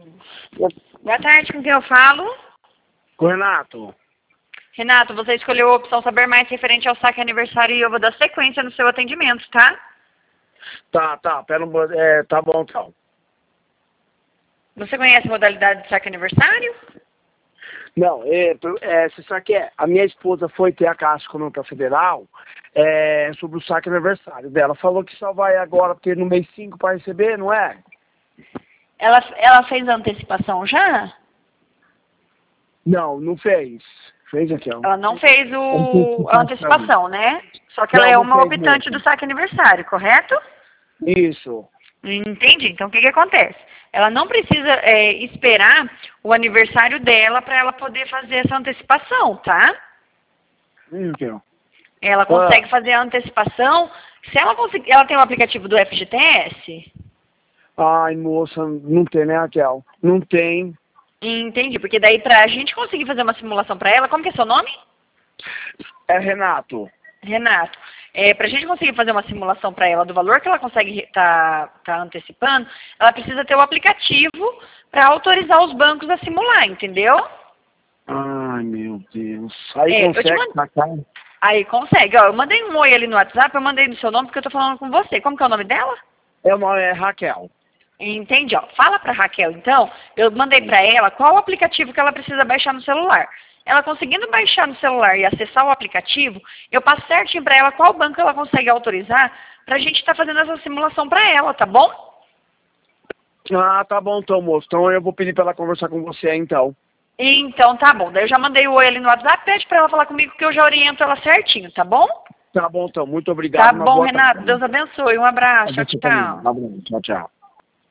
Boa tarde, com quem eu falo? Com o Renato. Renato, você escolheu a opção saber mais referente ao saque aniversário e eu vou dar sequência no seu atendimento, tá? Tá, pera um pouco. Tá bom, então. Você conhece a modalidade de saque aniversário? Não, você sabe que a minha esposa foi ter a Caixa Econômica Federal sobre o saque aniversário dela. Falou que só vai agora ter no mês 5 para receber, não é? Ela fez a antecipação já? Não fez. Fez aqui, ó. Ela não fez a antecipação, né? Só que ela é uma optante do saque aniversário, correto? Isso. Entendi. Então, o que acontece? Ela não precisa esperar o aniversário dela para ela poder fazer essa antecipação, tá? Então. Ela consegue fazer a antecipação. Se ela conseguir, ela tem o aplicativo do FGTS? Ai, moça, não tem, né, Raquel? Não tem. Entendi, porque daí pra gente conseguir fazer uma simulação para ela, como que é seu nome? É Renato. Renato. Pra gente conseguir fazer uma simulação para ela do valor que ela consegue tá antecipando, ela precisa ter o aplicativo para autorizar os bancos a simular, entendeu? Ai, meu Deus. Aí consegue sacar? Aí consegue. Ó, eu mandei um oi ali no WhatsApp, eu mandei no seu nome porque eu tô falando com você. Como que é o nome dela? O nome é Raquel. Entendi, ó. Fala pra Raquel, então, eu mandei pra ela qual o aplicativo que ela precisa baixar no celular. Ela conseguindo baixar no celular e acessar o aplicativo, eu passo certinho pra ela qual banco ela consegue autorizar pra gente estar fazendo essa simulação pra ela, tá bom? Ah, tá bom então, moço. Então eu vou pedir pra ela conversar com você aí, então. Então tá bom. Daí eu já mandei o oi ali no WhatsApp, pede pra ela falar comigo que eu já oriento ela certinho, tá bom? Tá bom então, muito obrigado. Tá bom, Renato. Deus abençoe. Um abraço. Tchau, tchau. Tchau, tchau.